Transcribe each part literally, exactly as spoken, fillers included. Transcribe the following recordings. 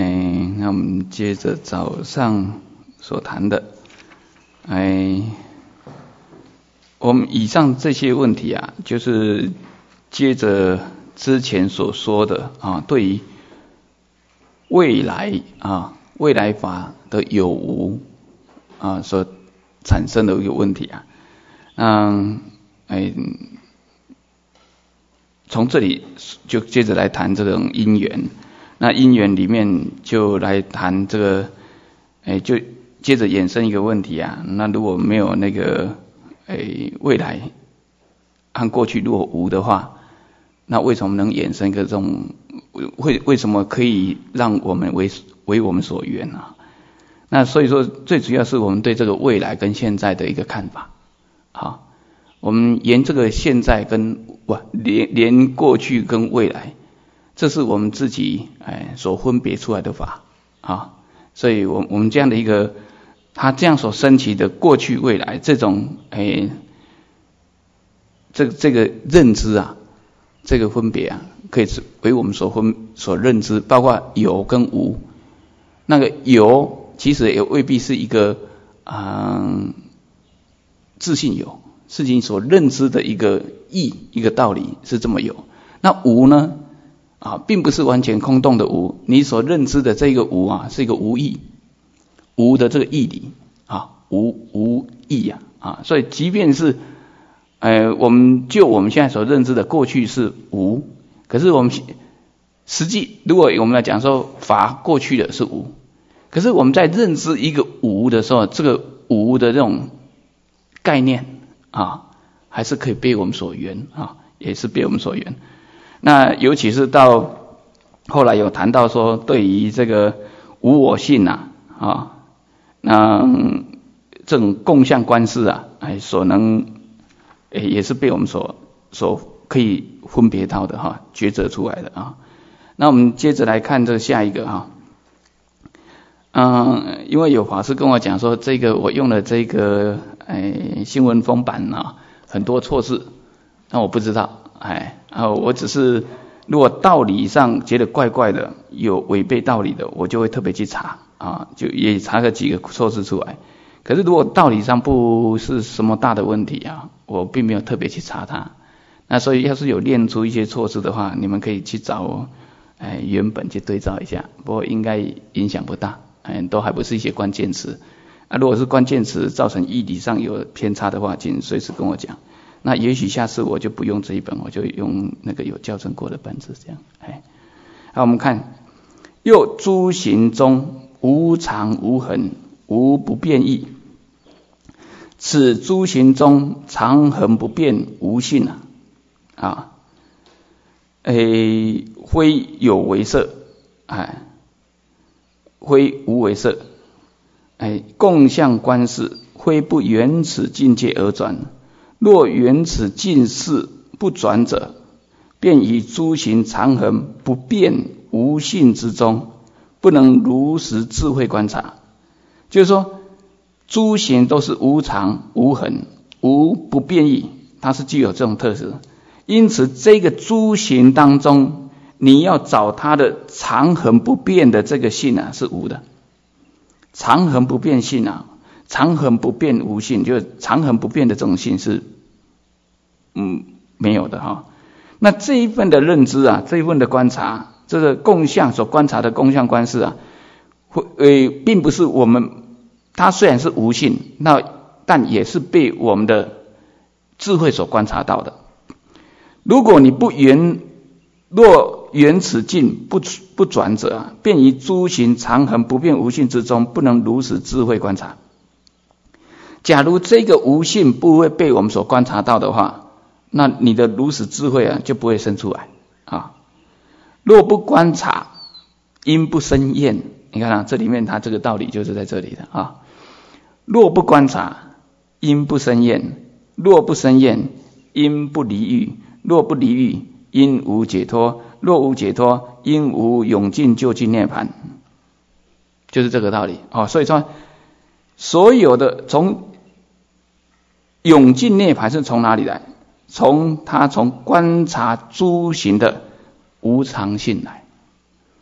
哎，那我们接着早上所谈的，哎，我们以上这些问题啊，就是接着之前所说的啊，对于未来啊，未来法的有无啊所产生的一个问题啊，嗯，哎，从这里就接着来谈这种因缘。那因缘里面就来谈这个，哎，就接着衍生一个问题啊。那如果没有那个，哎，未来和过去如果无的话，那为什么能衍生一个这种？为为什么可以让我们为为我们所缘啊？那所以说，最主要是我们对这个未来跟现在的一个看法。好，我们沿这个现在跟哇连连过去跟未来。这是我们自己哎所分别出来的法啊，所以我我们这样的一个他这样所升起的过去未来这种哎这这个认知啊，这个分别啊，可以为我们所分所认知，包括有跟无。那个有其实也未必是一个嗯自信有，是你所认知的一个义一个道理是这么有。那无呢？啊，并不是完全空洞的无，你所认知的这个无啊，是一个无义，无的这个义理啊，无无义啊，啊，所以即便是，呃，我们就我们现在所认知的过去是无，可是我们实际如果我们来讲说法过去的是无，可是我们在认知一个无的时候，这个无的这种概念啊，还是可以被我们所缘啊，也是被我们所缘。那尤其是到后来有谈到说，对于这个无我性啊，啊，那这种共相观世啊，哎，所能，哎，也是被我们所所可以分别到的哈，抉择出来的啊。那我们接着来看这下一个哈，嗯，因为有法师跟我讲说，这个我用了这个哎新闻封版啊，很多错字，那我不知道。哎，啊，我只是如果道理上觉得怪怪的，有违背道理的，我就会特别去查啊，就也查个几个错字出来。可是如果道理上不是什么大的问题啊，我并没有特别去查它。那所以要是有练出一些错字的话，你们可以去找哎原本去对照一下，不过应该影响不大，哎，都还不是一些关键词。啊，如果是关键词造成义理上有偏差的话，请随时跟我讲。那也许下次我就不用这一本，我就用那个有校正过的本子，这样。哎，好，我们看，又诸行中无常无恒，无不变异。此诸行中常恒不变无性啊，啊，诶，非有为色，哎，非无为色，哎，共相观世，非不缘此境界而转。若缘此境事不转者，便以诸行常恒不变无性之中，不能如实智慧观察。就是说，诸行都是无常无恒无不变异，它是具有这种特质。因此，这个诸行当中，你要找它的常恒不变的这个性啊，是无的。常恒不变性啊。常恒不变无性，就是常恒不变的这种性是，嗯，没有的哈。那这一份的认知啊，这一份的观察，这个共相所观察的共相观世啊，会呃，并不是我们，它虽然是无性，那但也是被我们的智慧所观察到的。如果你不缘，若缘此境不不转者啊，便于诸行常恒不变无性之中，不能如实智慧观察。假如这个无性不会被我们所观察到的话，那你的如实智慧啊就不会生出来啊。若不观察，因不生厌。你看啊，这里面它这个道理就是在这里的啊。若不观察，因不生厌；若不生厌，因不离欲；若不离欲，因无解脱；若无解脱，因无永尽究竟涅槃。就是这个道理啊。所以说，所有的从永尽涅槃是从哪里来？从他从观察诸行的无常性来。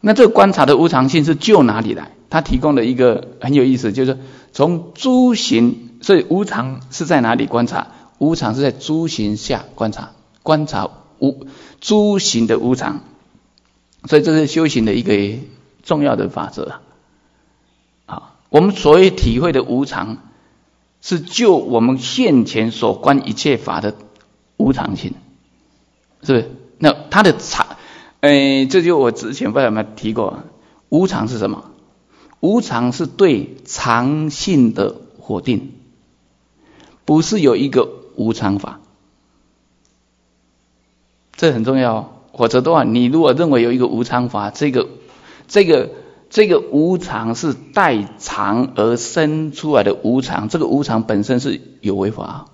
那这个观察的无常性是就哪里来？他提供了一个很有意思，就是从诸行，所以无常是在哪里观察？无常是在诸行下观察，观察无诸行的无常，所以这是修行的一个重要的法则啊。我们所谓体会的无常，是就我们现前所观一切法的无常性，是不是？那它的常，呃，这就我之前不知道有没有提过，无常是什么？无常是对常性的否定，不是有一个无常法，这很重要哦。否则的话，你如果认为有一个无常法，这个这个这个无常是代常而生出来的无常，这个无常本身是有为法。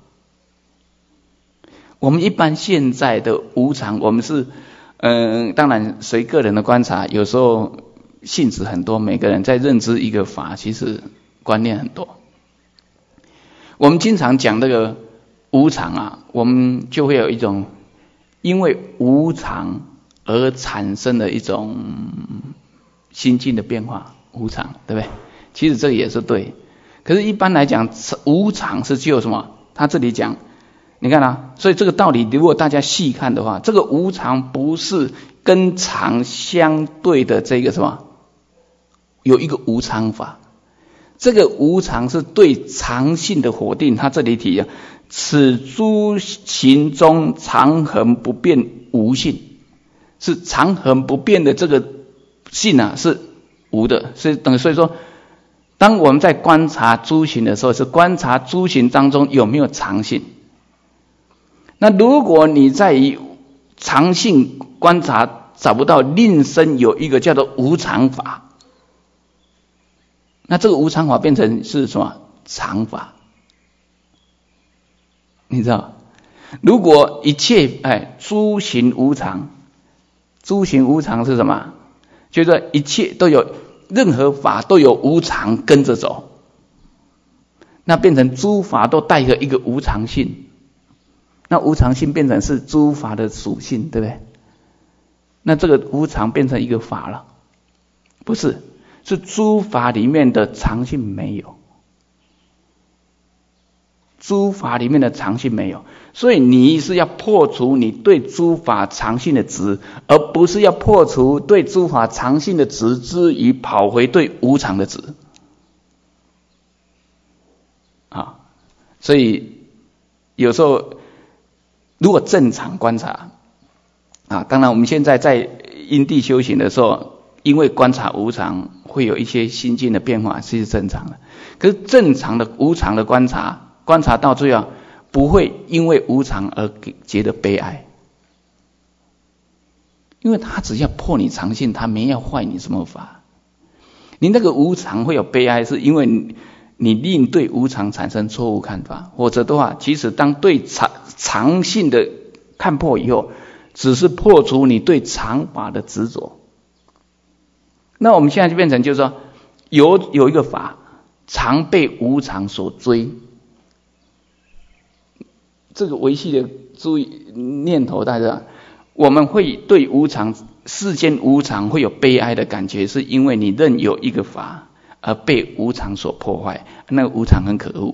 我们一般现在的无常，我们是嗯、呃，当然随个人的观察，有时候性质很多，每个人在认知一个法，其实观念很多。我们经常讲这个无常啊，我们就会有一种因为无常而产生的一种心境的变化，无常，对不对？其实这个也是对，可是一般来讲，无常是就什么？他这里讲，你看啊，所以这个道理，如果大家细看的话，这个无常不是跟常相对的这个什么？有一个无常法，这个无常是对常性的否定。他这里提啊，此诸行中常恒不变无性，是常恒不变的这个性啊，是无的，所以等所以说，当我们在观察诸行的时候，是观察诸行当中有没有常性。那如果你在于常性观察找不到，另生有一个叫做无常法，那这个无常法变成是什么？常法。你知道，如果一切哎诸行无常，诸行无常是什么？就是说一切都有，任何法都有无常跟着走，那变成诸法都带着一个无常性，那无常性变成是诸法的属性，对不对？那这个无常变成一个法了，不是？是诸法里面的常性没有，诸法里面的常性没有，所以你是要破除你对诸法常性的执，而不是要破除对诸法常性的执之余跑回对无常的执啊。所以有时候如果正常观察啊，当然我们现在在因地修行的时候，因为观察无常会有一些心境的变化，是正常的。可是正常的无常的观察，观察到最后不会因为无常而觉得悲哀，因为他只要破你常性，他没要坏你什么法。你那个无常会有悲哀，是因为你你令对无常产生错误看法，否则的话，其实当对常常性的看破以后，只是破除你对常法的执着。那我们现在就变成就是说，有有一个法常被无常所追，这个维系的注意念头，大家我们会对无常世间无常会有悲哀的感觉，是因为你任有一个法而被无常所破坏，那个无常很可恶，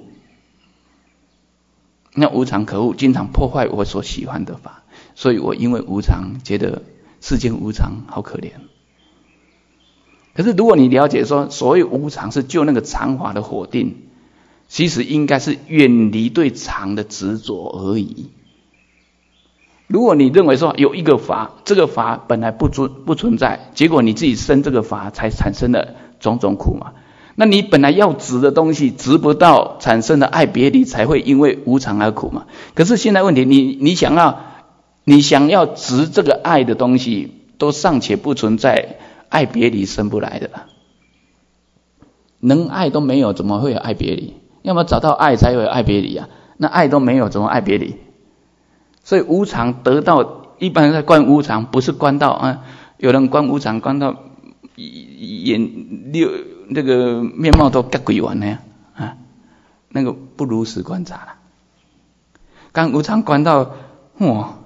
那无常可恶，经常破坏我所喜欢的法，所以我因为无常觉得世间无常好可怜。可是如果你了解说，所谓无常是就那个常法的否定，其实应该是远离对常的执着而已。如果你认为说有一个法，这个法本来不存不存在，结果你自己生这个法才产生了种种苦嘛，那你本来要执的东西执不到，产生了爱别离，才会因为无常而苦嘛。可是现在问题，你你想要你想要执这个爱的东西，都尚且不存在，爱别离生不来的了，能爱都没有，怎么会有爱别离？要么找到爱才有爱别离啊，那爱都没有，怎么爱别离？所以无常得到，一般人在观无常，不是观到啊，有人观无常观到眼六那个面貌都改鬼完了啊，那个不如实观察了。观无常观到哇，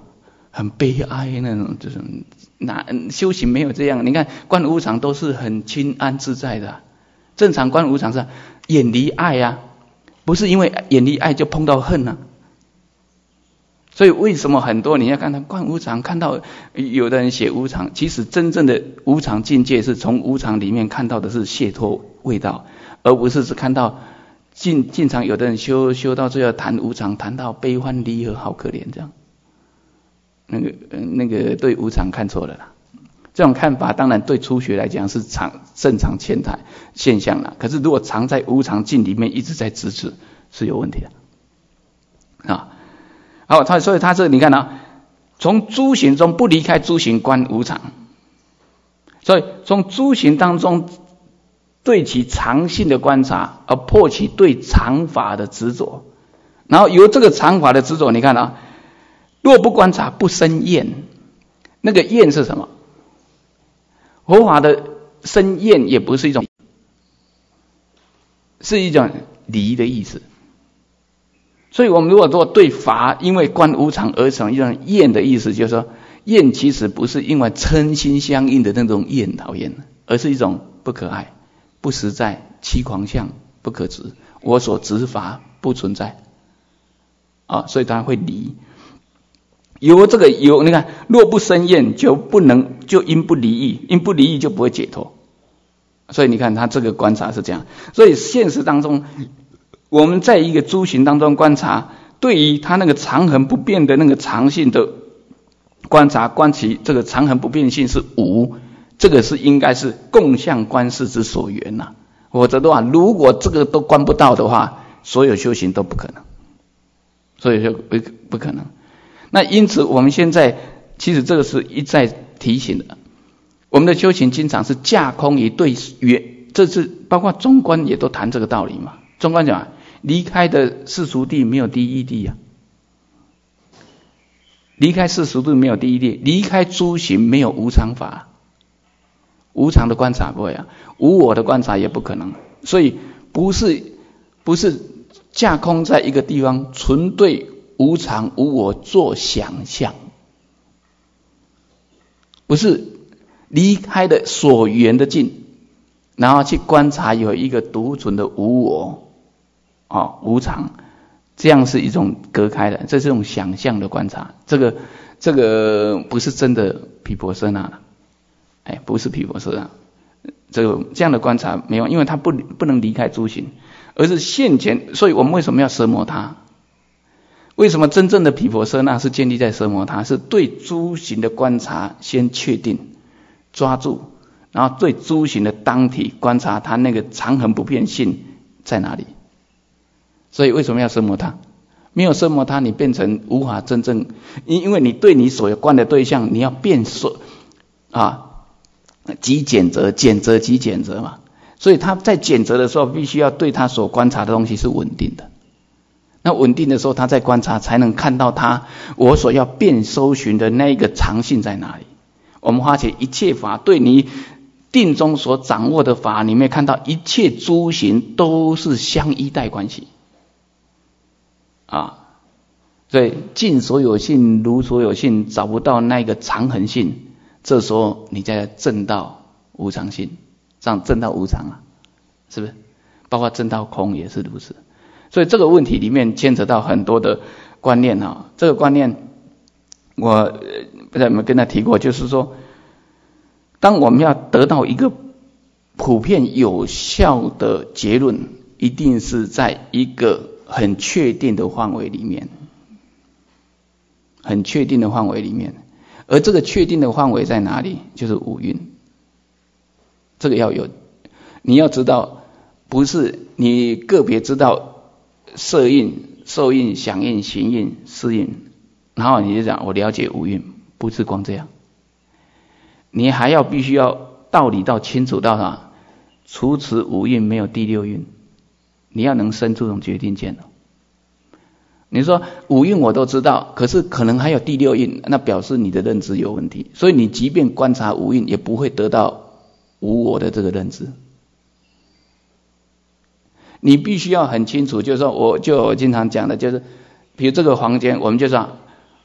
很悲哀那种，就是那修行没有这样。你看观无常都是很清安自在的，正常观无常是远离爱啊，不是因为远离爱就碰到恨啊。所以为什么很多你要看他观无常，看到有的人写无常，其实真正的无常境界是从无常里面看到的是解脱味道，而不是只看到经经常有的人修修到最后谈无常，谈到悲欢离合，好可怜这样。那个呃那个对无常看错了啦。这种看法当然对初学来讲是常正常现态现象啦，可是如果常在无常境里面一直在执持，是有问题的啊。好，他所以他这你看啊，从诸行中不离开诸行观无常，所以从诸行当中对其常性的观察，而破其对常法的执着，然后由这个常法的执着，你看啊，若不观察不生厌，那个厌是什么？佛法的生厌也不是一种，是一种离的意思。所以我们如果说对法因为观无常而成一种厌的意思，就是说厌其实不是因为嗔心相应的那种厌讨厌，而是一种不可爱、不实在、欺狂相、不可执，我所执法不存在啊，所以它会离。有这个有，你看若不生厌就不能，就因不离意，因不离意就不会解脱。所以你看他这个观察是这样。所以现实当中我们在一个诸行当中观察，对于他那个常恒不变的那个常性的观察，观其这个常恒不变性是无，这个是应该是共相观世之所缘呐、啊。否则的话，如果这个都观不到的话，所有修行都不可能，所以就不不可能。那因此我们现在其实这个是一再提醒的，我们的修行经常是架空于对缘，这是包括中观也都谈这个道理嘛。中观讲离开的世俗谛没有第一谛啊，离开世俗谛没有第一谛，离开诸行没有无常法，无常的观察不会啊，无我的观察也不可能，所以不是不是架空在一个地方纯对无常无我做想象，不是离开的所缘的境，然后去观察有一个独存的无我哦，无常，这样是一种隔开的，这是一种想象的观察，这个这个不是真的毗婆舍那，哎，不是毗婆舍那，这个这样的观察没有，因为它不不能离开诸行，而是现前，所以我们为什么要奢摩他？为什么真正的毗婆舍那是建立在奢摩他？是对诸行的观察先确定抓住，然后对诸行的当体观察它那个常恒不变性在哪里。所以为什么要奢摩他？没有奢摩他，你变成无法真正，因因为你对你所观的对象，你要变所啊，即减则，减则即减则嘛。所以他在减则的时候，必须要对他所观察的东西是稳定的。那稳定的时候，他在观察才能看到他我所要变搜寻的那一个常性在哪里。我们发觉一切法对你定中所掌握的法，你没有看到一切诸行都是相依带关系啊。所以尽所有性如所有性，找不到那个常恒性，这时候你在证到无常性，这样证到无常啊，是不是？包括证到空也是如此。所以这个问题里面牵扯到很多的观念啊，这个观念我不知道有没有跟他提过，就是说当我们要得到一个普遍有效的结论，一定是在一个很确定的范围里面，很确定的范围里面，而这个确定的范围在哪里？就是五蕴。这个要有，你要知道，不是你个别知道色蕴、受蕴、想蕴、行蕴、识蕴，然后你就讲我了解五蕴，不是光这样，你还要必须要道理到清楚到啥，除此五蕴没有第六蕴，你要能生出这种决定见了。你说五蕴我都知道，可是可能还有第六蕴，那表示你的认知有问题，所以你即便观察五蕴，也不会得到无我的这个认知。你必须要很清楚，就是说，我就我经常讲的，就是比如这个房间，我们就说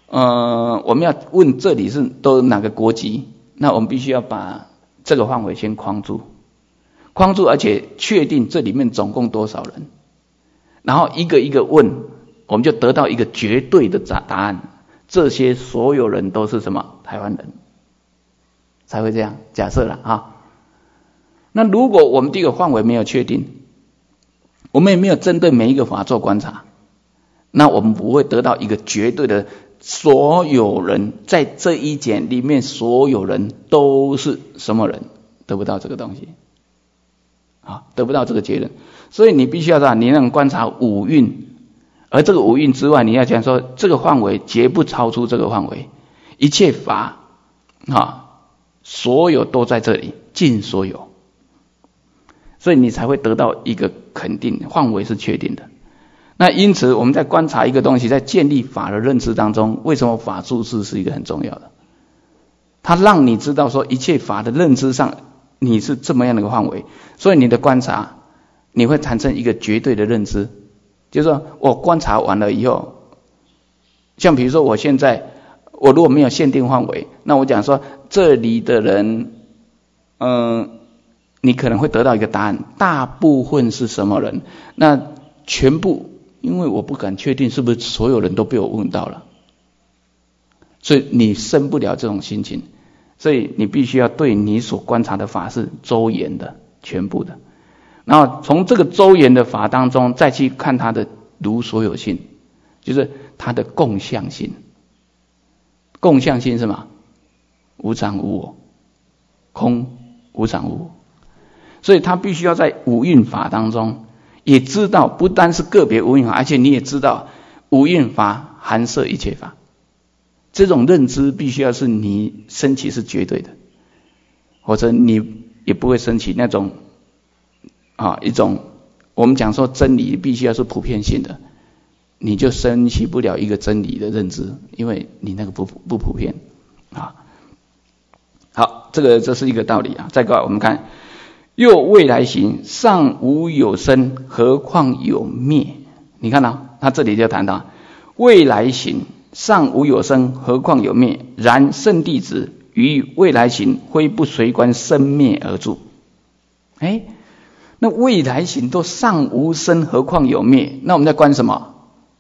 呃，我们要问这里是都哪个国籍，那我们必须要把这个范围先框住，框住，而且确定这里面总共多少人，然后一个一个问，我们就得到一个绝对的答答案。这些所有人都是什么？台湾人，才会这样假设了啊。那如果我们这个范围没有确定，我们也没有针对每一个法做观察，那我们不会得到一个绝对的所有人在这一简里面所有人都是什么人，得不到这个东西啊，得不到这个结论。所以你必须要让你能观察五蕴，而这个五蕴之外，你要讲说这个范围绝不超出这个范围，一切法啊，所有都在这里，尽所有，所以你才会得到一个肯定，范围是确定的。那因此我们在观察一个东西，在建立法的认知当中，为什么法注释是一个很重要的？它让你知道说一切法的认知上你是这么样的一个范围，所以你的观察你会产生一个绝对的认知，就是说我观察完了以后，像比如说我现在我如果没有限定范围，那我讲说这里的人嗯、呃，你可能会得到一个答案，大部分是什么人，那全部因为我不敢确定是不是所有人都被我问到了，所以你生不了这种心情，所以你必须要对你所观察的法是周延的，全部的，然后从这个周延的法当中再去看它的如所有性，就是它的共相性。共相性是什么？无常无我，空无常无我，所以他必须要在五蕴法当中也知道，不单是个别五蕴法，而且你也知道五蕴法含摄一切法，这种认知必须要是你升起是绝对的，或者你也不会升起那种啊一种我们讲说真理必须要是普遍性的，你就升起不了一个真理的认知，因为你那个不不普遍啊。好，这个这是一个道理啊。再过来我们看，又未来形，尚无有生，何况有灭？你看到他这里就谈到未来形，尚无有生，何况有灭？然圣弟子于未来形，非不随观生灭而住。哎，那未来形都尚无生，何况有灭？那我们在观什么？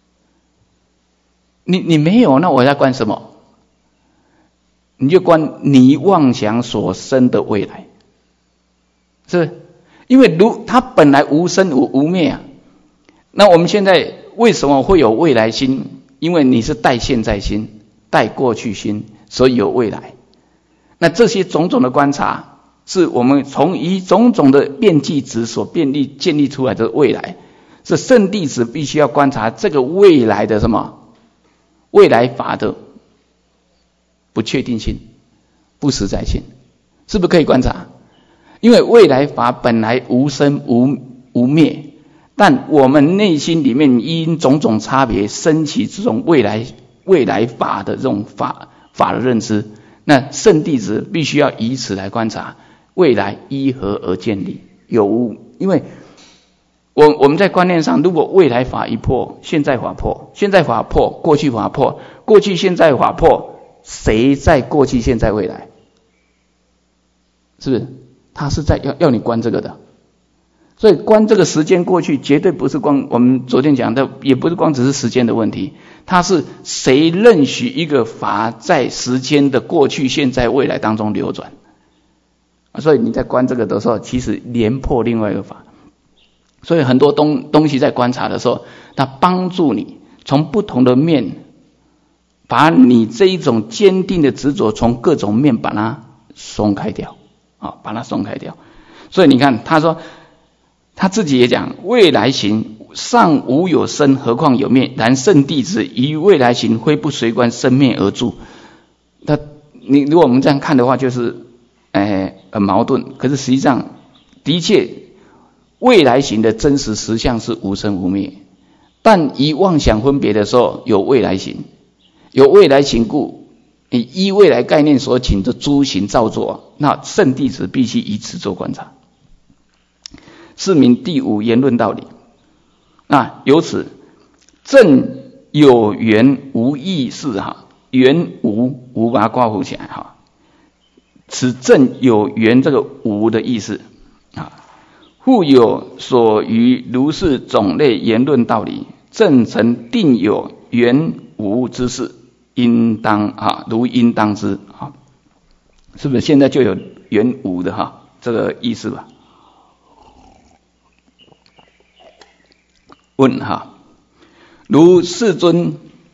你你没有，那我在观什么？你就观你妄想所生的未来，是不是？因为如它本来无生无无灭啊。那我们现在为什么会有未来心？因为你是带现在心，带过去心，所以有未来。那这些种种的观察，是我们从以种种的变计值所便利建立出来的未来，是圣弟子必须要观察这个未来的什么？未来法的不确定性、不实在性，是不是可以观察？因为未来法本来无生无无灭，但我们内心里面因种种差别升起这种未来未来法的这种法法的认知，那圣弟子必须要以此来观察未来依何而建立有无。因为我我们在观念上，如果未来法一破，现在法破，现在法破，过去法破，过去现在法破，谁在过去现在未来？是不是？他是在要要你观这个的。所以观这个时间过去，绝对不是光我们昨天讲的，也不是光只是时间的问题，它是谁认许一个法在时间的过去、现在、未来当中流转。所以你在观这个的时候，其实连破另外一个法。所以很多东东西在观察的时候，它帮助你从不同的面，把你这一种坚定的执着从各种面把它松开掉，啊，把它松开掉。所以你看，他说他自己也讲，未来形尚无有生，何况有灭？然圣弟子于未来形，非不随观生灭而住。他你如果我们这样看的话，就是哎很矛盾。可是实际上，的确。未来形的真实实相是无生无灭，但以妄想分别的时候有未来形，有未来形故，你依未来概念所请的诸行造作，那圣弟子必须以此做观察。是名第五言论道理。那由此正有缘无意识哈， 缘无，无把它括弧起来哈。此正有缘这个无的意思啊。复有所于如是种类言论道理，正成定有缘无之事，应当啊，如应当之啊。是不是现在就有缘无的哈这个意思吧？问哈，如世尊，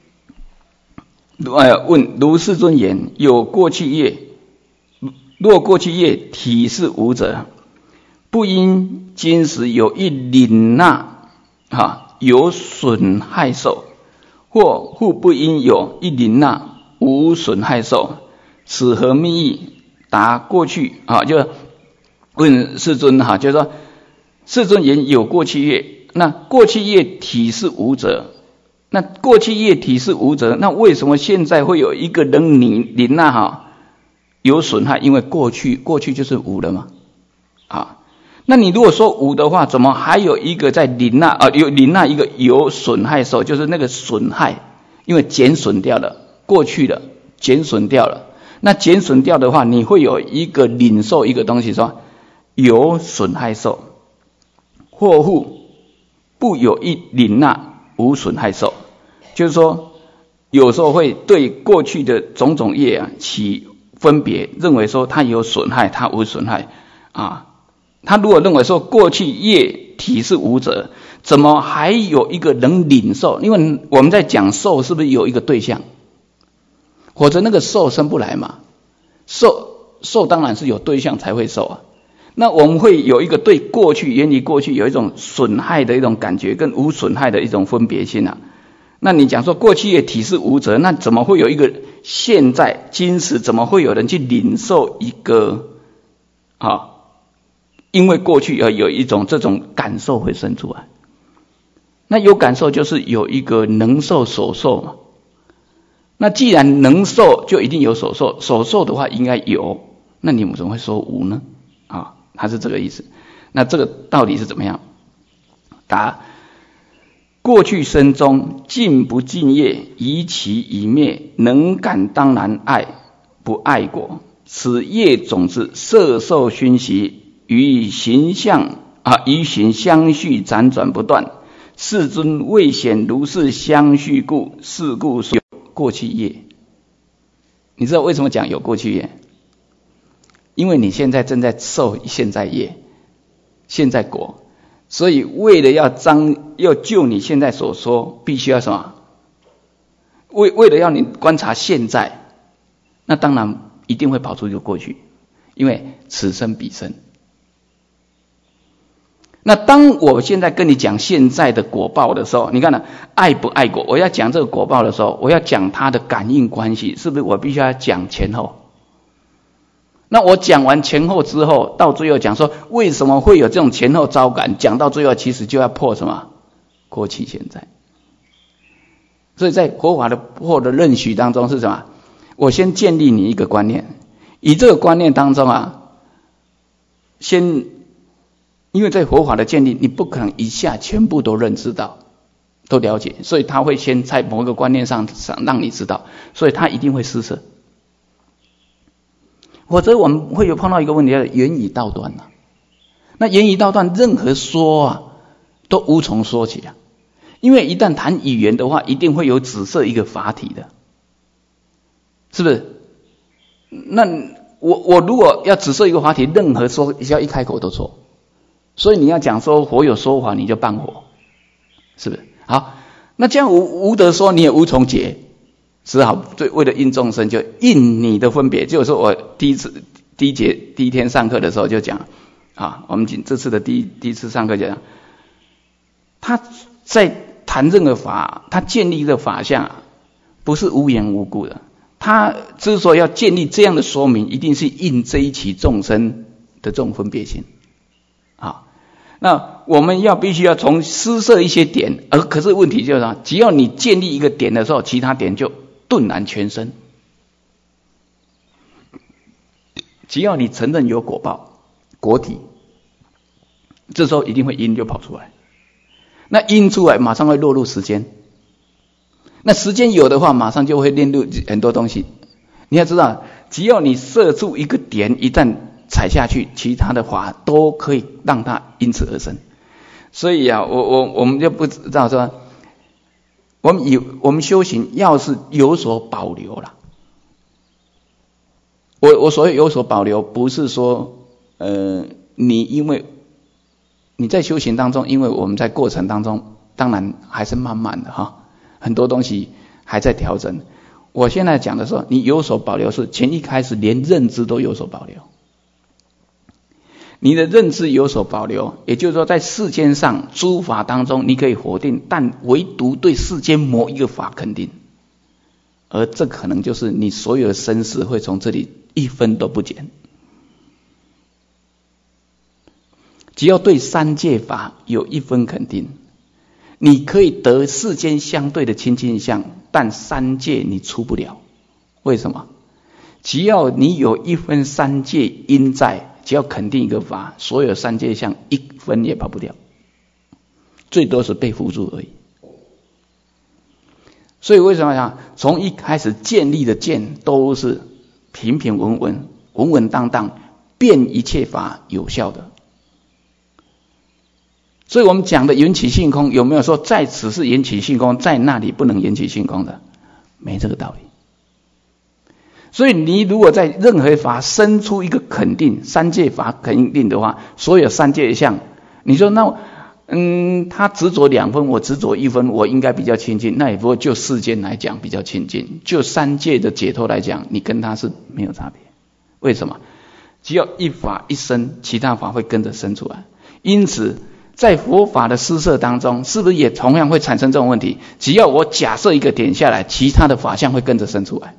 呃，问如世尊言：有过去业，若过去业体是无者，不因今时有一领纳哈有损害受，或复不因有一领纳无损害受，此何密意？答过去啊，就问世尊哈，就是说世尊言有过去业。那过去业体是无者，那过去业体是无者，那为什么现在会有一个能领领纳哈有损害？因为过去过去就是无了嘛，啊，那你如果说无的话，怎么还有一个在领纳啊？有领纳一个有损害受，就是那个损害，因为减损掉了，过去的减损掉了，那减损掉的话，你会有一个领受一个东西说有损害受，或复不有一领纳无损害受，就是说有时候会对过去的种种业啊起分别，认为说它有损害，它无损害啊。他如果认为说过去业体是无者，怎么还有一个能领受？因为我们在讲受，是不是有一个对象？否则那个受生不来嘛。受受当然是有对象才会受啊。那我们会有一个对过去远离过去有一种损害的一种感觉，跟无损害的一种分别心啊。那你讲说过去业体是无者，那怎么会有一个现在今时怎么会有人去领受一个啊？因为过去而有一种这种感受会生出来。那有感受就是有一个能受所受嘛。那既然能受就一定有所受，所受的话应该有，那你们怎么会说无呢？啊，它是这个意思。那这个到底是怎么样？答：过去生中尽不尽业，疑其已灭，能感当然爱，不爱果。此业种子色受熏习，与形象啊，与形相续辗转不断。世尊未显如是相续故，是故说有过去业。你知道为什么讲有过去业？因为你现在正在受现在业，现在果，所以为了要彰要就你现在所说，必须要什么？为为了要你观察现在，那当然一定会跑出一个过去，因为此生彼生。那当我现在跟你讲现在的果报的时候，你看呢，爱不爱果？我要讲这个果报的时候，我要讲它的感应关系，是不是我必须要讲前后？那我讲完前后之后，到最后讲说为什么会有这种前后招感，讲到最后其实就要破什么？过去现在。所以在佛法的破的认许当中是什么？我先建立你一个观念，以这个观念当中啊，先因为在佛法的建立，你不可能一下全部都认知到，都了解，所以他会先在某个观念上上让你知道，所以他一定会施舍。否则我们会有碰到一个问题，叫言语道断啊。那言语道断，任何说啊都无从说起啊，因为一旦谈语言的话，一定会有指涉一个法体的，是不是？那我我如果要指涉一个法体，任何说只要一开口都错，所以你要讲说佛有说法，你就谤佛，是不是？好，那这样无无得说，你也无从解。只好对为了应众生，就应你的分别。就是说我第一次第一节第一天上课的时候就讲啊，我们这次的第一第一次上课就讲，他在谈任何法，他建立的法相啊，不是无缘无故的。他之所以要建立这样的说明，一定是应这一期众生的这种分别心啊。那我们要必须要从施设一些点，而可是问题就是说，只要你建立一个点的时候，其他点就顿然全身。只要你承认有果报果体，这时候一定会因就跑出来。那因出来马上会落入时间。 那时间有的话，马上就会链入很多东西。你要知道，只要你射出一个点，一旦踩下去，其他的法都可以让它因此而生。所以啊，我我我们就不知道说，我们有我们修行要是有所保留啦。我我所谓有所保留，不是说呃你因为你在修行当中，因为我们在过程当中，当然还是慢慢的哈，很多东西还在调整。我现在讲的说，你有所保留是前一开始连认知都有所保留，你的认知有所保留，也就是说在世间上诸法当中你可以否定，但唯独对世间某一个法肯定，而这可能就是你所有的生死会从这里一分都不减。只要对三界法有一分肯定，你可以得世间相对的清净相，但三界你出不了。为什么？只要你有一分三界因在，只要肯定一个法，所有三界相一分也跑不掉，最多是被缚住而已。所以为什么呀？从一开始建立的建都是平平稳稳、稳稳当当，变一切法有效的。所以我们讲的缘起性空，有没有说在此是缘起性空，在那里不能缘起性空的？没这个道理。所以你如果在任何法生出一个肯定，三界法肯定的话，所有三界相，你说那嗯，他执着两分，我执着一分，我应该比较亲近，那也不过就世间来讲比较亲近，就三界的解脱来讲，你跟他是没有差别。为什么？只要一法一生，其他法会跟着生出来。因此在佛法的施设当中，是不是也同样会产生这种问题？只要我假设一个点下来，其他的法相会跟着生出来，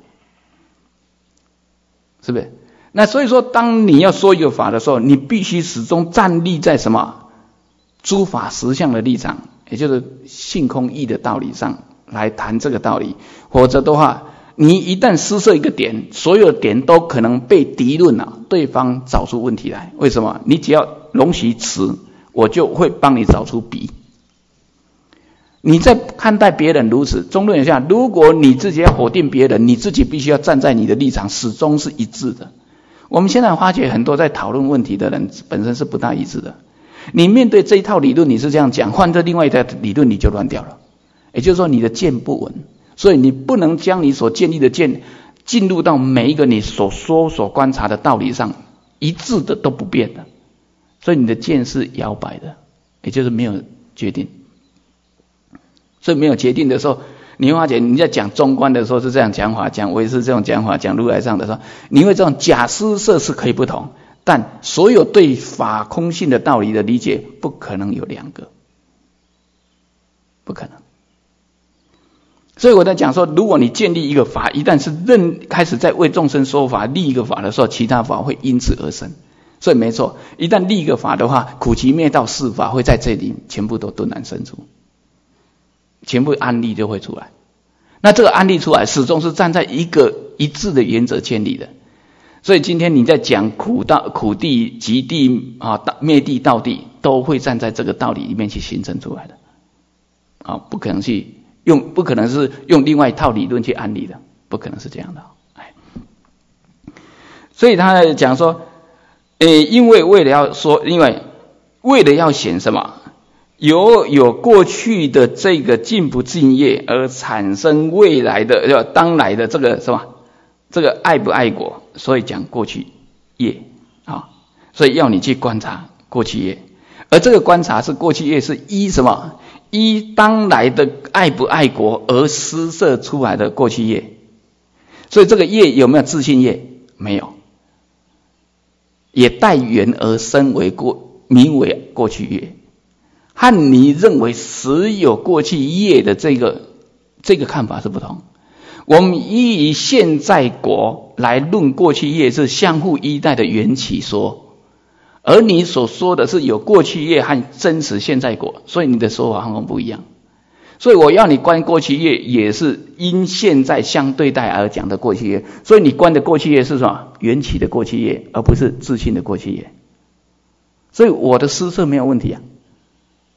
是不是？那所以说，当你要说一个法的时候，你必须始终站立在什么诸法实相的立场，也就是性空义的道理上来谈这个道理。否则的话，你一旦施设一个点，所有点都可能被敌论啊，对方找出问题来。为什么？你只要容许此，我就会帮你找出彼。你在看待别人如此，中论一下，如果你自己要否定别人，你自己必须要站在你的立场始终是一致的。我们现在发觉很多在讨论问题的人本身是不大一致的。你面对这一套理论你是这样讲，换这另外一套理论你就乱掉了。也就是说你的见不稳，所以你不能将你所建立的见进入到每一个你所说所观察的道理上，一致的都不变的。所以你的见是摇摆的，也就是没有决定。所以没有决定的时候，你会发觉你在讲中观的时候是这样讲法，讲唯识这种讲法，讲如来上的时候，你会这种假施设是可以不同，但所有对法空性的道理的理解不可能有两个，不可能。所以我在讲说，如果你建立一个法，一旦是认开始在为众生说法立一个法的时候，其他法会因此而生。所以没错，一旦立一个法的话，苦集灭道四法会在这里全部都顿然生出，全部案例就会出来。那这个案例出来，始终是站在一个一致的原则建立的。所以今天你在讲苦道、苦地、极地啊、灭地、道地，都会站在这个道理里面去形成出来的。啊，不可能去用，不可能是用另外一套理论去安立的，不可能是这样的。哎，所以他讲说，诶，因为为了要说，因为为了要显什么？由有过去的这个尽不尽业而产生未来的要当来的这个什么这个爱不爱国，所以讲过去业啊，所以要你去观察过去业，而这个观察是过去业是依什么？依当来的爱不爱国而施设出来的过去业。所以这个业有没有自性业？没有，也待缘而生为过名为过去业。和你认为实有过去业的这个这个看法是不同。我们依于现在果来论过去业是相互依赖的缘起说，而你所说的是有过去业和真实现在果，所以你的说法和我不一样。所以我要你观过去业，也是因现在相对待而讲的过去业。所以你观的过去业是什么？缘起的过去业，而不是自性的过去业。所以我的施设没有问题啊。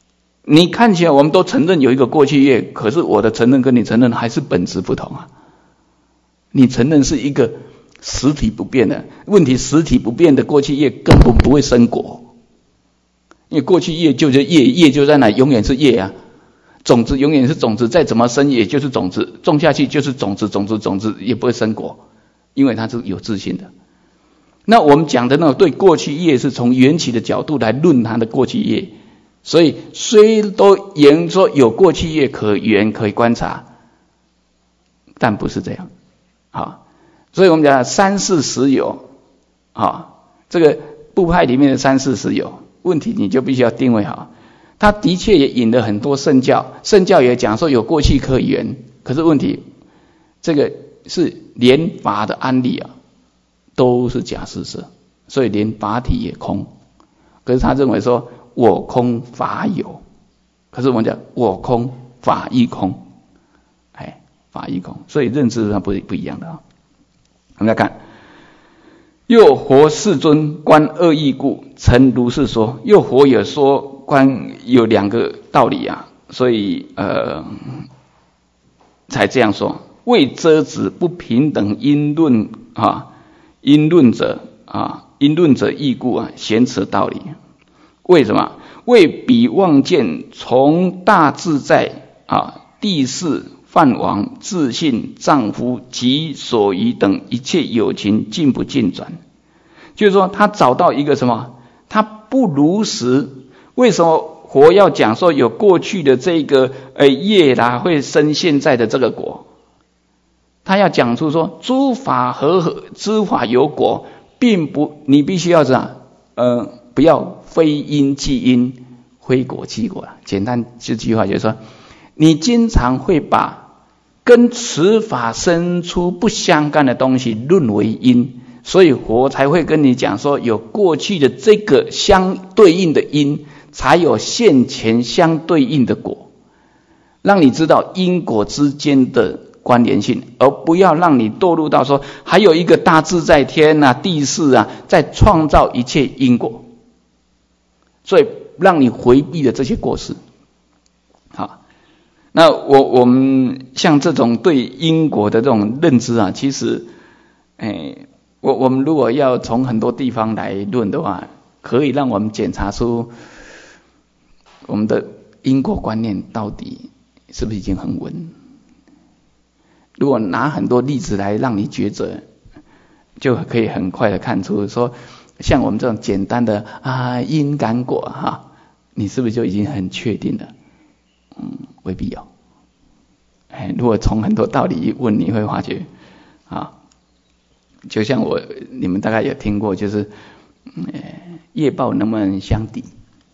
你看起来我们都承认有一个过去业，可是我的承认跟你承认还是本质不同啊。你承认是一个实体不变的问题，实体不变的过去业根本不会生果，因为过去业就是业，业就在那，永远是业啊。种子永远是种子，再怎么生也就是种子，种下去就是种子，种子种子也不会生果，因为它是有自性的。那我们讲的那种对过去业是从缘起的角度来论它的过去业，所以虽都言说有过去业可缘可以观察，但不是这样。好，所以我们讲三世实有，好，这个部派里面的三世实有问题，你就必须要定位好。他的确也引了很多圣教，圣教也讲说有过去可缘，可是问题，这个是连法的案例啊，都是假事实，所以连法体也空。可是他认为说我空法有，可是我们讲我空法亦空，哎，法亦空，所以认知上不不一样的啊。我们来看，又佛世尊观二义故，曾如是说。又佛也说观有两个道理啊，所以呃才这样说。为遮止不平等因论啊，因论者啊，因论者义故啊，显此道理。为什么？为彼望见从大自在啊，地势梵王、自信、丈夫及所余等一切有情尽不尽转，就是说他找到一个什么？他不如实。为什么佛要讲说有过去的这个呃业啦，会生现在的这个果？他要讲出说诸法和合，诸法有果，并不你必须要这样，呃，不要非因即因，非果即果。简单这句话就是说，你经常会把跟此法生出不相干的东西论为因，所以佛才会跟你讲说，有过去的这个相对应的因，才有现前相对应的果，让你知道因果之间的关联性，而不要让你堕入到说还有一个大自在天啊、地势啊，在创造一切因果，所以让你回避了这些过失。好，那我我们像这种对因果的这种认知啊，其实，哎，我我们如果要从很多地方来论的话，可以让我们检查出我们的因果观念到底是不是已经很稳。如果拿很多例子来让你抉择，就可以很快的看出说，像我们这种简单的啊因感果哈，你是不是就已经很确定了？嗯，未必有。哎，如果从很多道理一问，你会发觉啊，就像我你们大概有听过，就是呃业报能不能相抵？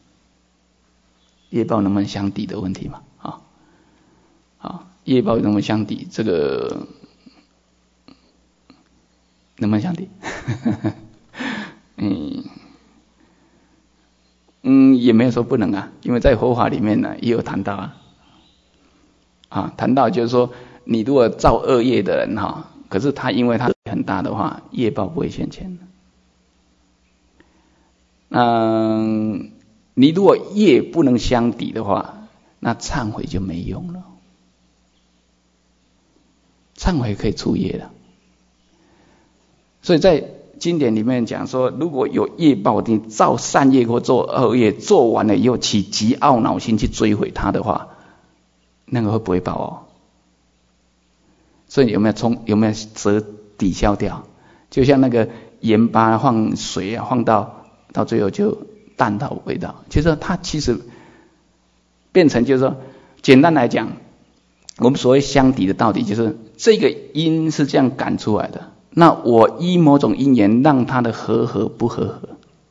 业报能不能相抵的问题嘛？啊，啊，业报能不能相抵？这个能不能相抵？嗯嗯，也没有说不能啊，因为在佛法里面呢也有谈到啊，啊，谈到就是说，你如果造恶业的人哈，可是他因为他很大的话，业报不会现前的。嗯。你如果业不能相抵的话，那忏悔就没用了。忏悔可以除业的，所以在经典里面讲说，如果有业报，你造善业或做恶业，做完了以后起极懊恼心去追悔它的话，那个会不会报哦？所以有没有冲？有没有折抵消掉？就像那个盐巴放水啊，放到到最后就淡到味道，就是它其实变成就是说，简单来讲，我们所谓相抵的道理就是这个因是这样感出来的，那我依某种因缘让它的和合不和合，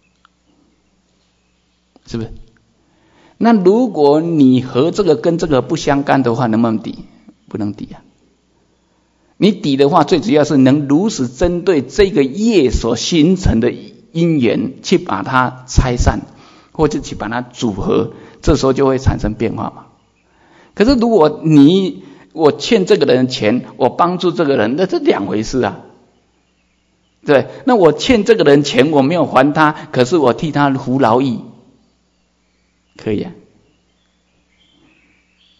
是不是？那如果你和这个跟这个不相干的话，能不能抵？不能抵啊。你抵的话，最主要是能如实针对这个业所形成的因缘去把它拆散，或者去把它组合，这时候就会产生变化嘛。可是如果你我欠这个人钱，我帮助这个人，那这两回事啊。对，那我欠这个人钱，我没有还他，可是我替他服劳役，可以啊。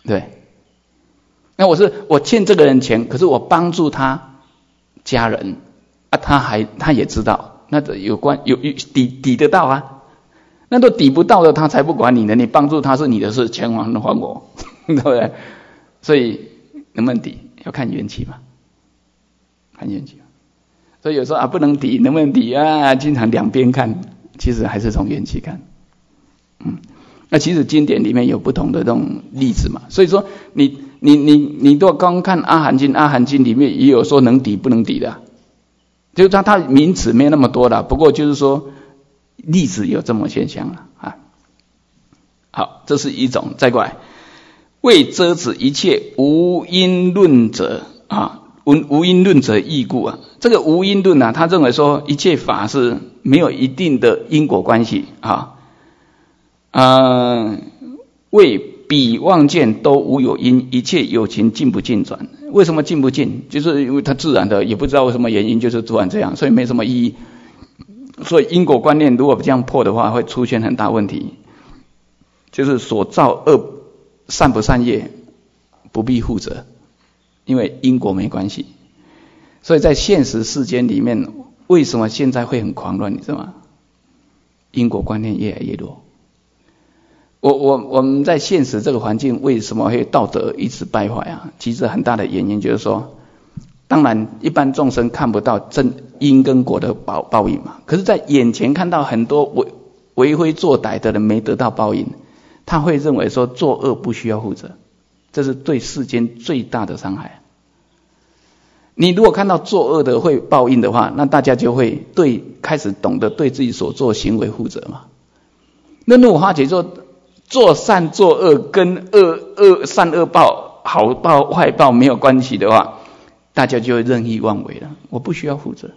对。那我是我欠这个人钱，可是我帮助他家人啊，他还他也知道，那这有关有有抵抵得到啊。那都抵不到的，他才不管你呢。你帮助他是你的事，钱还还我，对不对？所以能不能抵，要看缘起嘛，看缘起。所以有时候啊，不能抵，能不能抵啊？经常两边看，其实还是从缘起看。嗯，那其实经典里面有不同的这种例子嘛。所以说，你你你你都刚看阿含经，阿含经里面也有说能抵不能抵的，就是它它名词没有那么多的，不过就是说。例子有这么现象了啊。好，这是一种。再过来，为遮止一切无因论者啊，无无因论者义故啊。这个无因论啊，他认为说一切法是没有一定的因果关系啊。呃，为彼望见都无有因，一切有情尽不尽转。为什么尽不尽？就是因为它自然的，也不知道为什么原因，就是突然这样，所以没什么意义。所以因果观念如果这样破的话，会出现很大问题，就是所造恶善不善业不必负责，因为因果没关系。所以在现实世间里面，为什么现在会很狂乱，你知道吗？因果观念越来越弱。我我我们在现实这个环境，为什么会道德一直败坏啊？其实很大的原因就是说，当然一般众生看不到真因跟果的报报应嘛，可是在眼前看到很多为为非作歹的人没得到报应，他会认为说作恶不需要负责，这是对世间最大的伤害。你如果看到作恶的会报应的话，那大家就会对开始懂得对自己所做行为负责嘛。那如果化解说做善做恶跟恶恶善恶报好报坏报没有关系的话，大家就会任意妄为了，我不需要负责。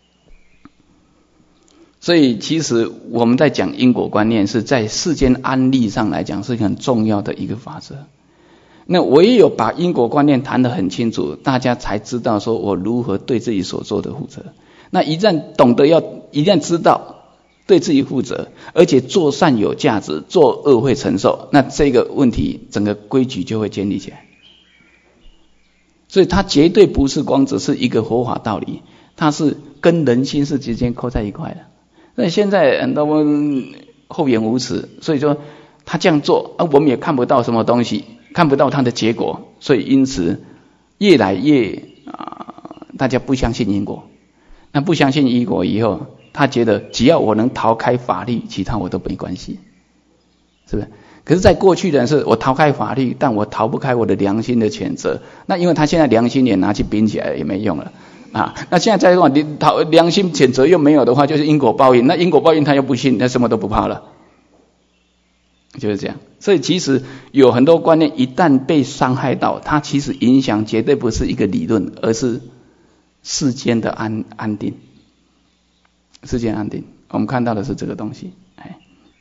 所以其实我们在讲因果观念，是在世间安利上来讲是很重要的一个法则。那唯有把因果观念谈得很清楚，大家才知道说我如何对自己所做的负责。那一旦懂得要一旦知道对自己负责，而且做善有价值，做恶会承受，那这个问题整个规矩就会建立起来。所以它绝对不是光只是一个佛法道理，它是跟人心是直接扣在一块的。那现在很多人厚颜无耻，所以说他这样做啊，我们也看不到什么东西，看不到他的结果，所以因此越来越啊，大家不相信因果。那不相信因果以后，他觉得只要我能逃开法律，其他我都没关系，是不是？可是在过去的人是我逃开法律，但我逃不开我的良心的谴责。那因为他现在良心也拿去冰起来也没用了啊。那现在再说你逃良心谴责又没有的话，就是因果报应。那因果报应他又不信，那什么都不怕了，就是这样。所以其实有很多观念一旦被伤害到，它其实影响绝对不是一个理论，而是世间的安安定，世间安定。我们看到的是这个东西。哎，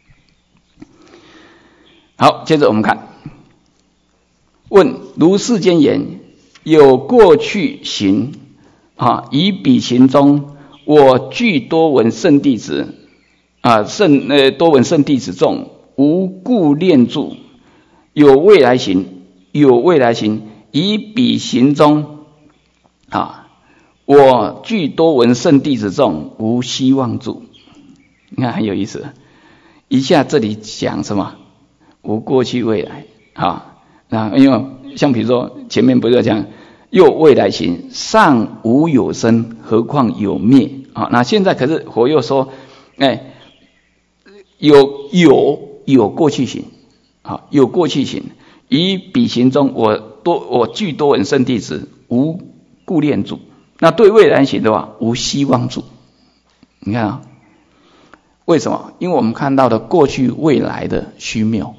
好，接着我们看，问如世间言，有过去行啊，以彼行中，我具多闻圣弟子啊，圣呃多闻圣弟子众，无故念住，有未来行，有未来行，以彼行中啊，我具多闻圣弟子众，无希望住。你看很有意思，一下这里讲什么？无过去未来啊，那因为像比如说前面不是讲又未来行，尚无有生，何况有灭啊？那现在可是佛又说，哎，有有有过去行，啊，有过去行，以彼行中，我多我具多闻圣弟子，无故念住。那对未来行的话，无希望住。你看啊，为什么？因为我们看到的过去未来的虚谬。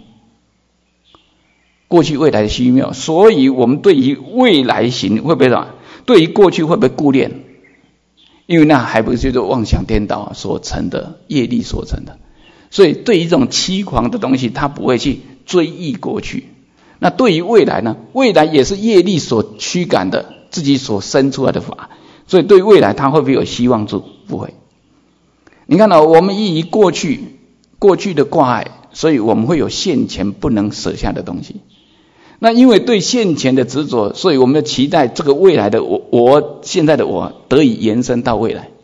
过去未来的虚谬，所以我们对于未来行会不会什么？对于过去会不会顾念？因为那还不是就是妄想颠倒所成的业力所成的，所以对于这种欺狂的东西，他不会去追忆过去。那对于未来呢？未来也是业力所驱赶的，自己所生出来的法，所以对未来他会不会有希望住？不会。你看到、哦、我们依于过去过去的挂碍，所以我们会有现前不能舍下的东西。 那因为对现前的执着，所以我们的期待这个未来的我，我现在的我得以延伸到未来。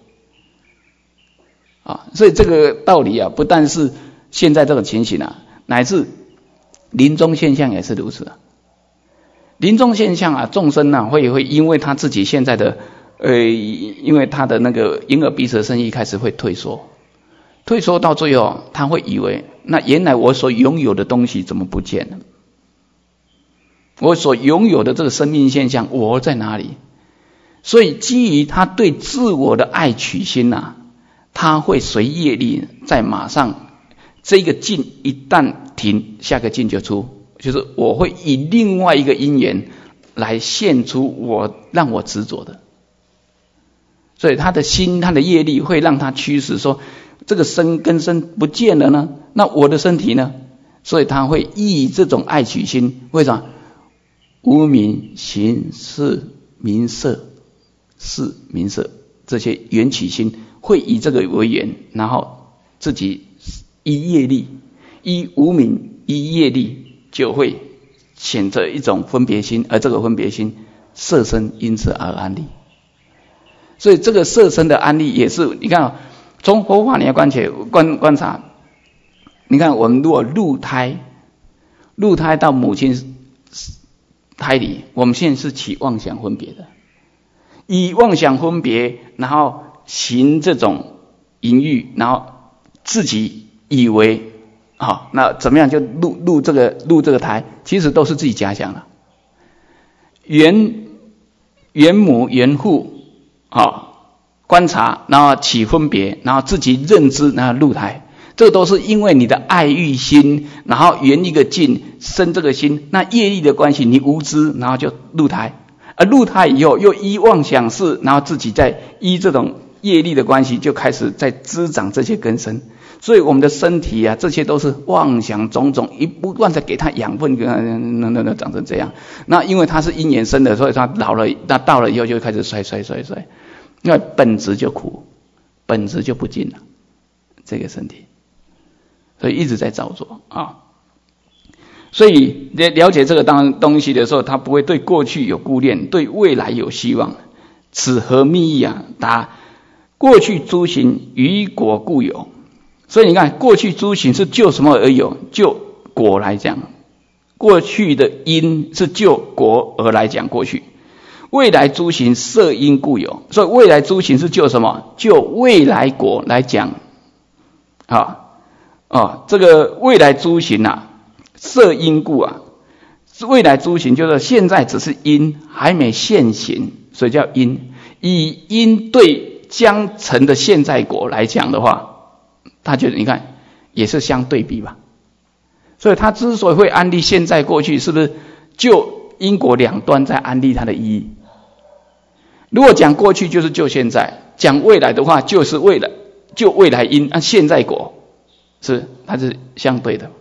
啊，所以这个道理啊，不但是现在这个情形啊，乃至临终现象也是如此啊。临终现象啊，众生啊会会因为他自己现在的呃，因为他的那个婴儿鼻舌身意开始会退缩，退缩到最后，他会以为那原来我所拥有的东西怎么不见了？我所拥有的这个生命现象，我在哪里？所以基于他对自我的爱取心啊，他会随业力在马上这个境一旦停，下个境就出，就是我会以另外一个因缘来现出我让我执着的。所以他的心，他的业力会让他驱使说，这个身根身不见了呢，那我的身体呢？所以他会以这种爱取心，为什么？无名行识名色识名色这些缘起心，会以这个为缘，然后自己依业力，依无名，依业力，就会选择一种分别心，而这个分别心色身因此而安立。所以这个色身的安立也是，你看啊、哦，从佛法你要观察观观察，你看我们如果入胎，入胎到母亲胎里，我们现在是起妄想分别的，以妄想分别，然后行这种淫欲，然后自己以为好，那怎么样就入入这个入这个胎，其实都是自己假想了。原原母原父，好观察，然后起分别，然后自己认知，然后入胎。这都是因为你的爱欲心，然后缘一个境生这个心，那业力的关系，你无知，然后就入胎，而入胎以后又依妄想事，然后自己再依这种业力的关系，就开始在滋长这些根生。所以我们的身体啊，这些都是妄想种种，一不断的给它养分，那那那长成这样。那因为它是因缘生的，所以它老了，那到了以后就开始衰衰衰衰，因为本质就苦，本质就不净了，这个身体。所以一直在造作啊，所以了解这个当东西的时候，他不会对过去有顾念，对未来有希望。此何密意啊？答：过去诸行于果故有。所以你看，过去诸行是就什么而有？就果来讲，过去的因是就果而来讲过去。未来诸行摄因故有，所以未来诸行是就什么？就未来果来讲啊。哦，这个未来诸行啊，摄因故啊，未来诸行就是现在只是因，还没现行，所以叫因。以因对将成的现在果来讲的话，他觉得你看也是相对比吧。所以他之所以会安立现在过去，是不是就因果两端在安立它的意义？如果讲过去就是就现在，讲未来的话就是未来，就未来因啊现在果。是，它是相对的，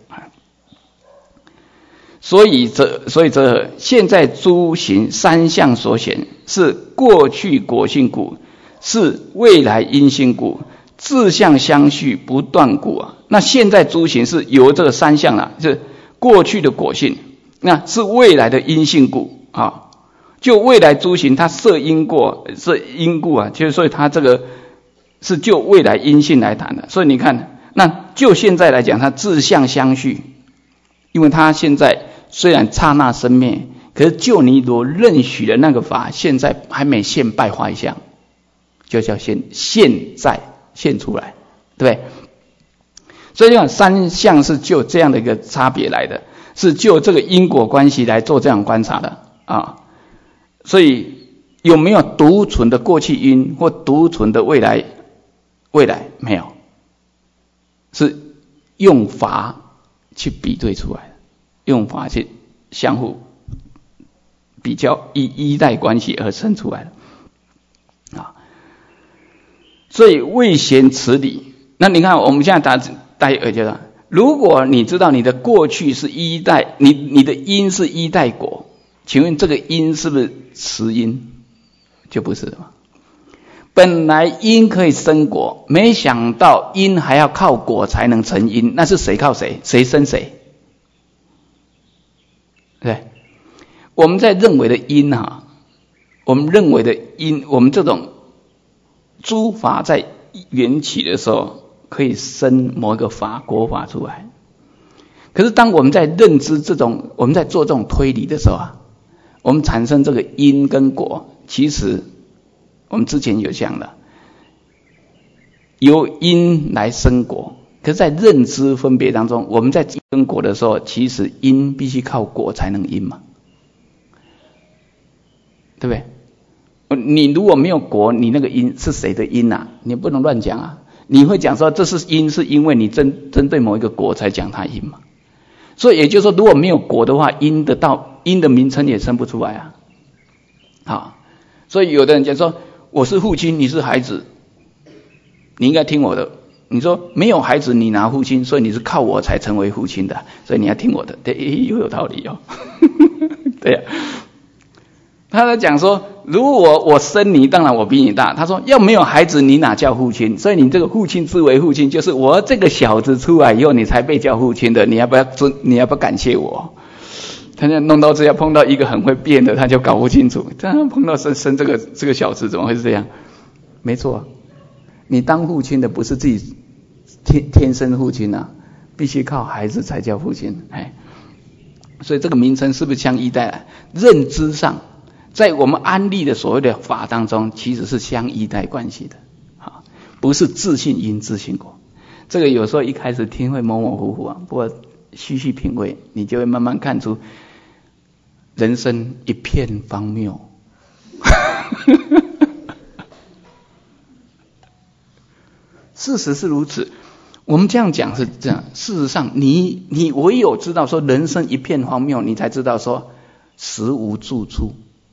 所以这所以这现在诸行三相所显，是过去果性故，是未来因性故，自相相续不断故啊。那现在诸行是由这个三相啊，是过去的果性，那是未来的因性故啊。就未来诸行，它摄因过，摄因故啊，就是所以它这个是就未来因性来谈的。所以你看。那就现在来讲，它自相相续，因为它现在虽然刹那生灭，可是就你所认许的那个法，现在还没现败坏相，就叫现现在现出来，对不对？所以这种三相是就这样的一个差别来的，是就这个因果关系来做这样观察的啊。所以有没有独存的过去因或独存的未来？未来没有。是用法去比对出来的，用法去相互比较，以依赖关系而生出来的啊。所以未显此理。那你看我们现在打带耳就说，如果你知道你的过去是依代，你你的因是依代果，请问这个因是不是实因？就不是了嘛。本来因可以生果，没想到因还要靠果才能成因，那是谁靠谁？谁生谁？对， 我们在认为的因啊，我们认为的因，我们这种诸法在缘起的时候，可以生某一个法果法出来。可是当我们在认知这种，我们在做这种推理的时候啊，我们产生这个因跟果，其实我们之前有讲了，由因来生果。可是在认知分别当中，我们在因跟果的时候，其实因必须靠果才能因嘛，对不对？你如果没有果，你那个因是谁的因啊？你不能乱讲啊！你会讲说这是因，是因为你针针对某一个果才讲它因嘛？所以也就是说，如果没有果的话，因的道因的名称也生不出来啊。好，所以有的人讲说我是父亲，你是孩子，你应该听我的。你说没有孩子，你拿父亲，所以你是靠我才成为父亲的，所以你要听我的。对，又有道理哦。对呀、啊。他在讲说，如果我我生你，当然我比你大。他说，要没有孩子，你哪叫父亲？所以你这个父亲之为父亲，就是我这个小子出来以后，你才被叫父亲的。你要不要尊？你要不要感谢我？他就弄到这样，碰到一个很会变的，他就搞不清楚。这样碰到生生这个这个小子，怎么会是这样？没错，你当父亲的不是自己天天生父亲啊，必须靠孩子才叫父亲。哎，所以这个名称是不是相依带来？认知上。在我们安立的所谓的法当中，其实是相依带关系的，啊，不是自性因自性果。这个有时候一开始听会模模糊糊啊，不过细细品味，你就会慢慢看出人生一片荒谬。事实是如此，我们这样讲是这样。事实上，你你唯有知道说人生一片荒谬，你才知道说实无住处。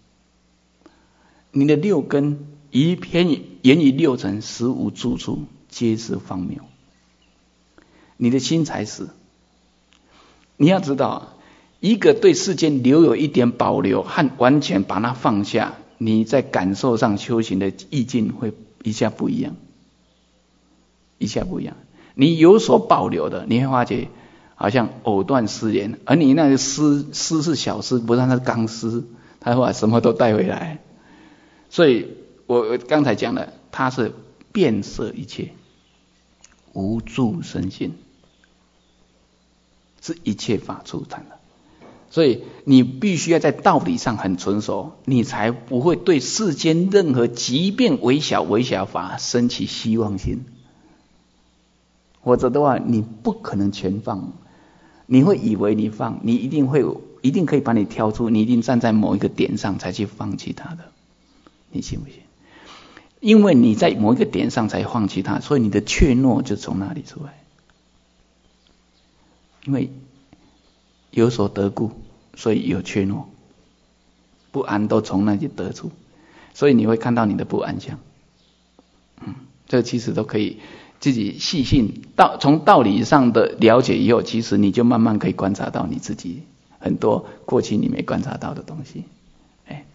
你的六根一偏言于六尘，实无住处，皆是荒谬。你的心才是。你要知道，一个对世间留有一点保留和完全把它放下，你在感受上修行的意境会一下不一样，一下不一样。你有所保留的，你会发觉好像藕断丝连，而你那个丝丝是小丝，不是它是钢丝，它会把什么都带回来。所以我刚才讲了，它是遍摄一切，无住身心，是一切法出产的。所以你必须要在道理上很成熟，你才不会对世间任何即便微小微小法生起希望心。否则的话，你不可能全放。你会以为你放，你一定会一定可以把你挑出，你一定站在某一个点上才去放弃它的。你信不信？因为你在某一个点上才放弃它，所以你的怯懦就从那里出来。因为有所得故，所以有怯懦，不安都从那里得出，所以你会看到你的不安相。嗯，这其实都可以自己细心到从道理上的了解以后，其实你就慢慢可以观察到你自己很多过去你没观察到的东西。哎。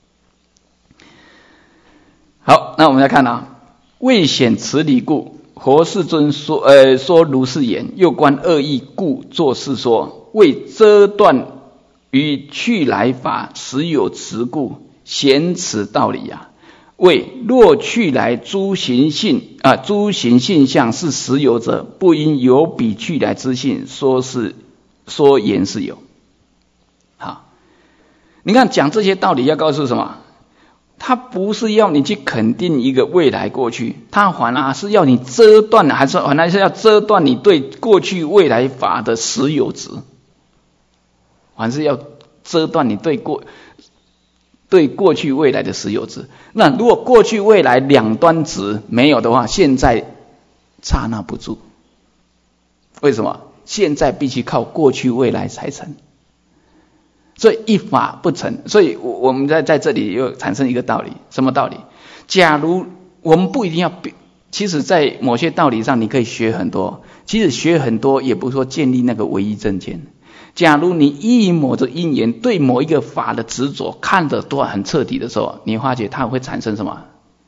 好，那我们来看啊，未显此理故，佛世尊说，呃，说如是言。又观恶意故作是说，为遮断于去来法实有执故，显此道理啊。为若去来诸行性啊，诸行性相是实有者，不应有彼去来之性，说是说言是有。好，你看讲这些道理要告诉什么？他不是要你去肯定一个未来过去，他反而是要你遮断，还是反而是要遮断你对过去未来法的实有执，反是要遮断你对过对过去未来的实有执。那如果过去未来两端执没有的话，现在刹那不住。为什么？现在必须靠过去未来才成。所以一法不成，所以我们在在这里又产生一个道理，什么道理？假如我们不一定要，其实在某些道理上你可以学很多，其实学很多也不是说建立那个唯一正见。假如你依某的因缘对某一个法的执着看得多很彻底的时候，你发觉它会产生什么？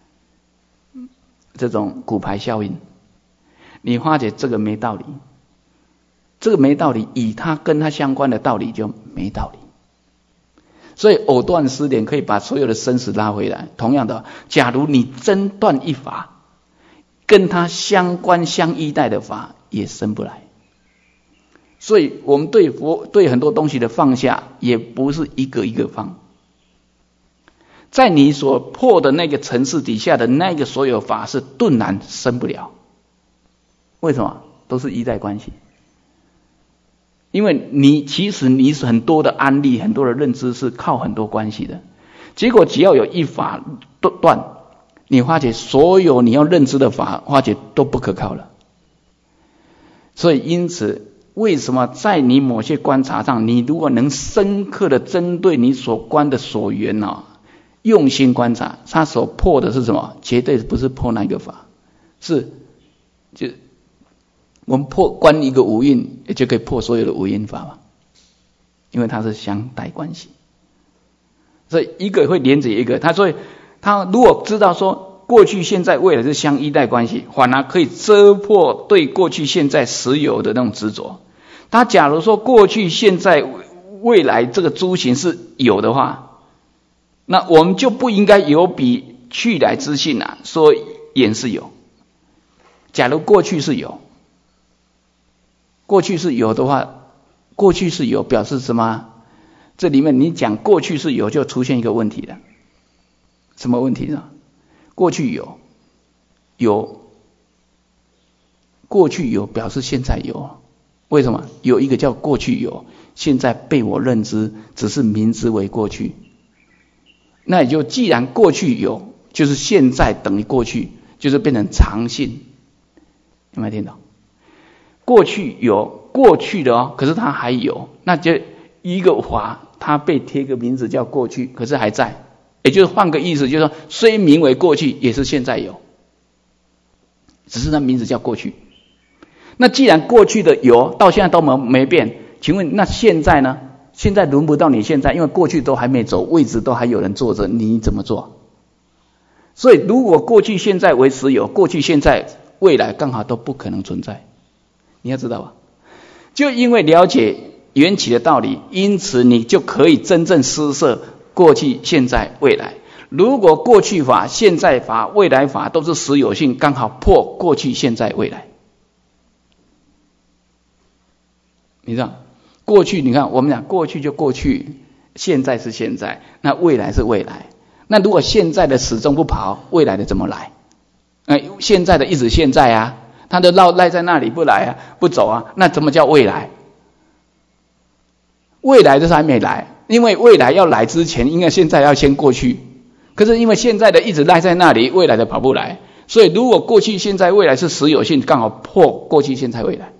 这种骨牌效应。你发觉这个没道理，这个没道理，以它跟它相关的道理就没道理。 所以藕断丝连可以把所有的生死拉回来。同样的，假如你真断一法，跟它相关相依赖的法也生不来。所以我们对佛对很多东西的放下，也不是一个一个放。在你所破的那个层次底下的那个所有法是顿然生不了。为什么？都是依赖关系。因为你其实你是很多的安利，很多的认知是靠很多关系的，结果只要有一法断，你发觉所有你要认知的法，发觉都不可靠了。所以因此，为什么在你某些观察上，你如果能深刻的针对你所观的所缘啊，用心观察，他所破的是什么？绝对不是破那个法，是就。我们破观一个无印，也就可以破所有的无印法嘛，因为它是相带关系，所以一个会连着一个。他所以他如果知道说过去、现在、未来是相依赖关系，反而可以遮破对过去、现在实有的那种执着。他假如说过去、现在、未来这个诸行是有的话，那我们就不应该有比去来之性啊说言是有。假如过去是有。过去是有的话，过去是有表示什么？这里面你讲过去是有，就出现一个问题了。什么问题呢？过去有，有，过去有表示现在有。为什么？有一个叫过去有，现在被我认知，只是名之为过去。那也就既然过去有，就是现在等于过去，就是变成常性。有没有听到？过去有过去的哦，可是它还有，那就一个法，它被贴个名字叫过去，可是还在，也就是换个意思，就是说虽名为过去，也是现在有，只是它名字叫过去。那既然过去的有到现在都没没变，请问那现在呢？现在轮不到你现在，因为过去都还没走，位置都还有人坐着，你怎么做？所以如果过去现在为实有，过去现在未来刚好都不可能存在。你要知道吧，就因为了解缘起的道理，因此你就可以真正施摄过去、现在、未来。如果过去法、现在法、未来法都是实有性，刚好破过去、现在、未来。你知道，过去你看我们讲过去就过去，现在是现在，那未来是未来。那如果现在的始终不跑，未来的怎么来？呃，现在的一直现在啊。他都绕赖在那里不来啊，不走啊，那怎么叫未来？未来就是还没来，因为未来要来之前，应该现在要先过去。可是因为现在的一直赖在那里，未来的跑不来，所以如果过去、现在、未来是实有性，刚好破过去、现在、未来。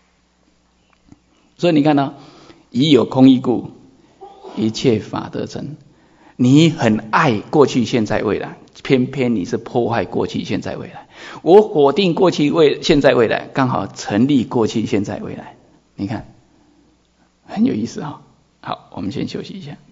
所以你看呢，以有空义故，一切法得成。你很爱过去、现在、未来，偏偏你是破坏过去、现在、未来。我否定过去、未现在、未来，刚好成立过去、现在、未来。你看，很有意思啊、哦。好，我们先休息一下。